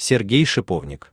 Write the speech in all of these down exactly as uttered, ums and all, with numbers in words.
Сергей Шиповник.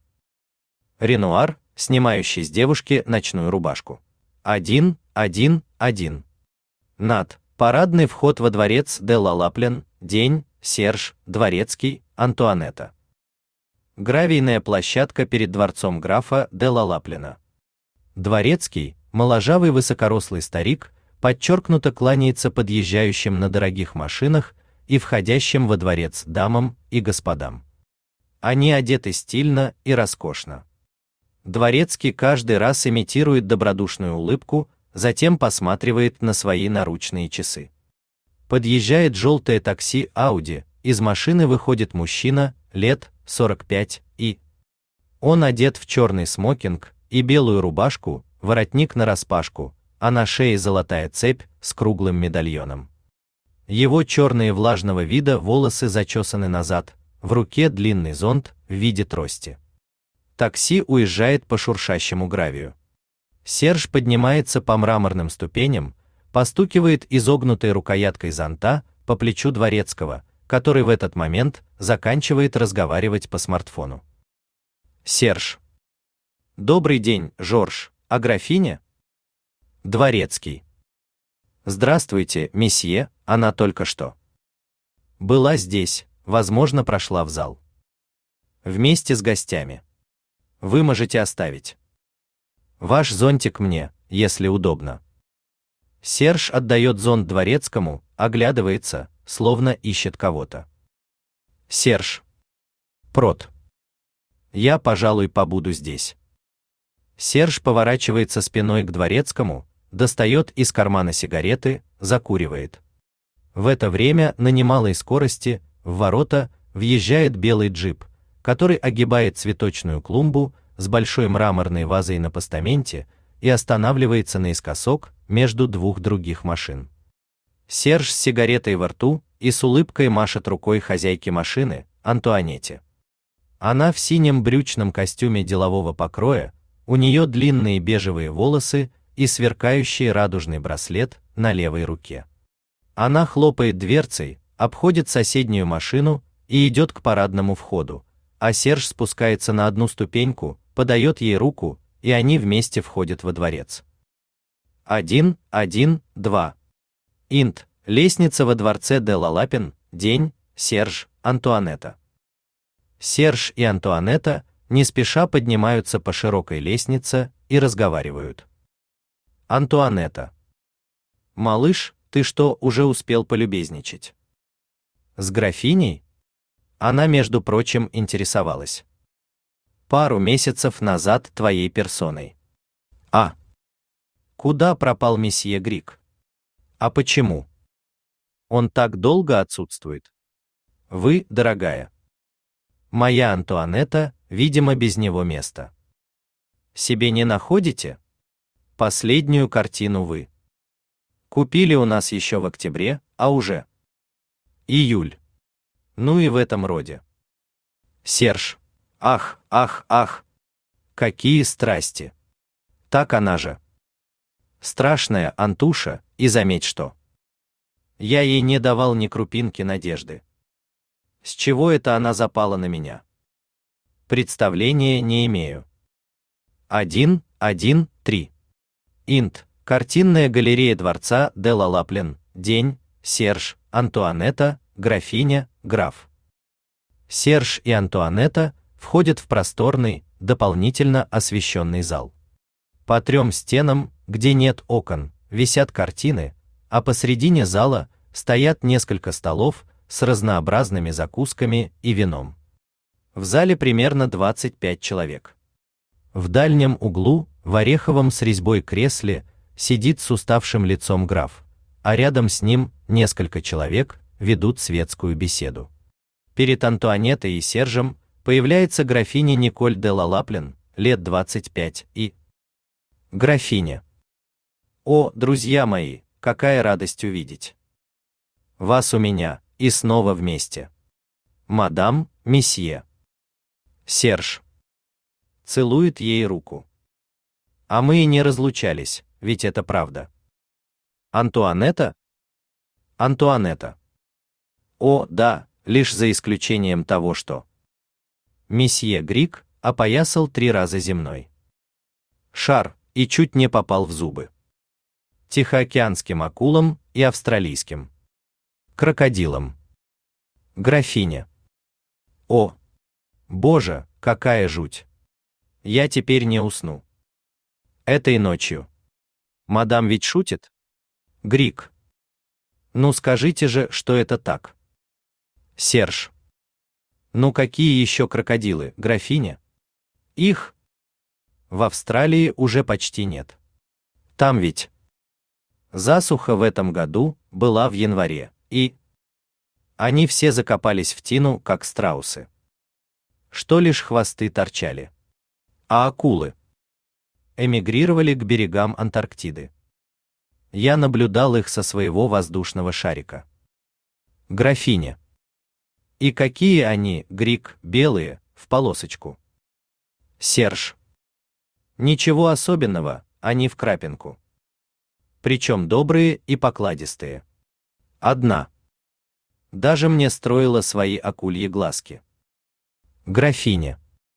Ренуар, снимающий с девушки ночную рубашку. один, один, один. Над. Парадный вход во дворец де ла Лаплен. День. Серж, Дворецкий, Антуанетта. Гравийная площадка перед дворцом графа де ла Лаплена. Дворецкий, моложавый высокорослый старик, подчеркнуто кланяется подъезжающим на дорогих машинах и входящим во дворец дамам и господам. Они одеты стильно и роскошно. Дворецкий каждый раз имитирует добродушную улыбку, затем посматривает на свои наручные часы. Подъезжает желтое такси Audi, из машины выходит мужчина, лет сорок пять, и он одет в черный смокинг и белую рубашку, воротник нараспашку, а на шее золотая цепь с круглым медальоном. Его черные влажного вида волосы зачесаны назад, в руке длинный зонт в виде трости. Такси уезжает по шуршащему гравию. Серж поднимается по мраморным ступеням, постукивает изогнутой рукояткой зонта по плечу Дворецкого, который в этот момент заканчивает разговаривать по смартфону. Серж. Добрый день, Жорж, а графиня? Дворецкий. Здравствуйте, месье, она только что была здесь, возможно, прошла в зал. Вместе с гостями. Вы можете оставить ваш зонтик мне, если удобно. Серж отдает зонт Дворецкому, оглядывается, словно ищет кого-то. Серж. Прот. Я, пожалуй, побуду здесь. Серж поворачивается спиной к Дворецкому, достает из кармана сигареты, закуривает. В это время на немалой скорости в ворота въезжает белый джип, который огибает цветочную клумбу с большой мраморной вазой на постаменте и останавливается наискосок между двух других машин. Серж с сигаретой во рту и с улыбкой машет рукой хозяйке машины, Антуанетте. Она в синем брючном костюме делового покроя, у нее длинные бежевые волосы и сверкающий радужный браслет на левой руке. Она хлопает дверцей, обходит соседнюю машину и идет к парадному входу, а Серж спускается на одну ступеньку, подает ей руку, и они вместе входят во дворец. один, один, два. Инт. Лестница во дворце де ла Лапен. День. Серж, Антуанетта. Серж и Антуанетта не спеша поднимаются по широкой лестнице и разговаривают. Антуанетта. Малыш, ты что, уже успел полюбезничать с графиней? Она, между прочим, интересовалась пару месяцев назад твоей персоной. А куда пропал месье Грик? А почему он так долго отсутствует? Вы, дорогая моя Антуанетта, видимо, без него места себе не находите? Последнюю картину вы купили у нас еще в октябре, а уже июль. Ну и в этом роде. Серж. Ах, ах, ах. Какие страсти. Так она же страшная, Антуша, и заметь что. Я ей не давал ни крупинки надежды. С чего это она запала на меня? Представления не имею. один, один, три. Инт. Картинная галерея дворца де ла Лаплен. День. Серж, Антуанетта, графиня, граф. Серж и Антуанетта входят в просторный, дополнительно освещенный зал. По трем стенам, где нет окон, висят картины, а посредине зала стоят несколько столов с разнообразными закусками и вином. В зале примерно двадцать пять человек. В дальнем углу, в ореховом с резьбой кресле, сидит с уставшим лицом граф, а рядом с ним несколько человек ведут светскую беседу. Перед Антуанеттой и Сержем появляется графиня Николь де ла Лаплен, лет двадцать пять, и графиня. О, друзья мои, какая радость увидеть вас у меня, и снова вместе. Мадам, месье. Серж целует ей руку. А мы и не разлучались, ведь это правда. Антуанетта? Антуанетта. О, да, лишь за исключением того, что Месье Грик опоясал три раза земной шар и чуть не попал в зубы тихоокеанским акулам и австралийским крокодилам. Графиня. О, боже, какая жуть! Я теперь не усну. Этой ночью. Мадам ведь шутит? Грик. Ну скажите же, что это так. Серж. Ну какие еще крокодилы, графиня? Их в Австралии уже почти нет. Там ведь засуха в этом году была в январе, и они все закопались в тину, как страусы, что лишь хвосты торчали. А акулы эмигрировали к берегам Антарктиды. Я наблюдал их со своего воздушного шарика. Графиня. И какие они, Грик, белые, в полосочку. Серж. Ничего особенного, они в крапинку. Причем добрые и покладистые. Одна даже мне строила свои акульи глазки. Графиня.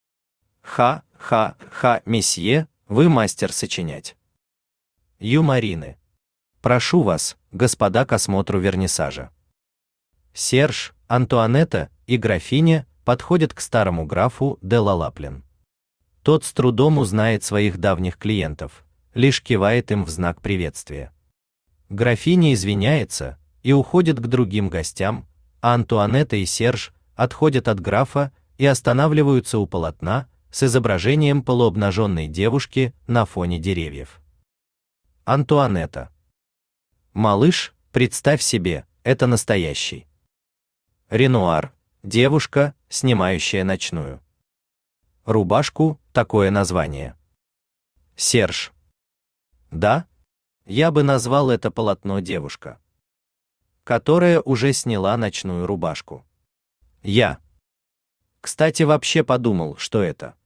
Ха-ха-ха, месье, вы мастер сочинять. Юморины. Прошу вас, господа, к осмотру вернисажа. Серж, Антуанетта и графиня подходят к старому графу де Лалаплен. Тот с трудом узнает своих давних клиентов, лишь кивает им в знак приветствия. Графиня извиняется и уходит к другим гостям, а Антуанетта и Серж отходят от графа и останавливаются у полотна с изображением полуобнаженной девушки на фоне деревьев. Антуанетта. Малыш, представь себе, это настоящий Ренуар, девушка, снимающая ночную рубашку, такое название. Серж. Да, я бы назвал это полотно девушка, которая уже сняла ночную рубашку. Я, кстати, вообще подумал, что это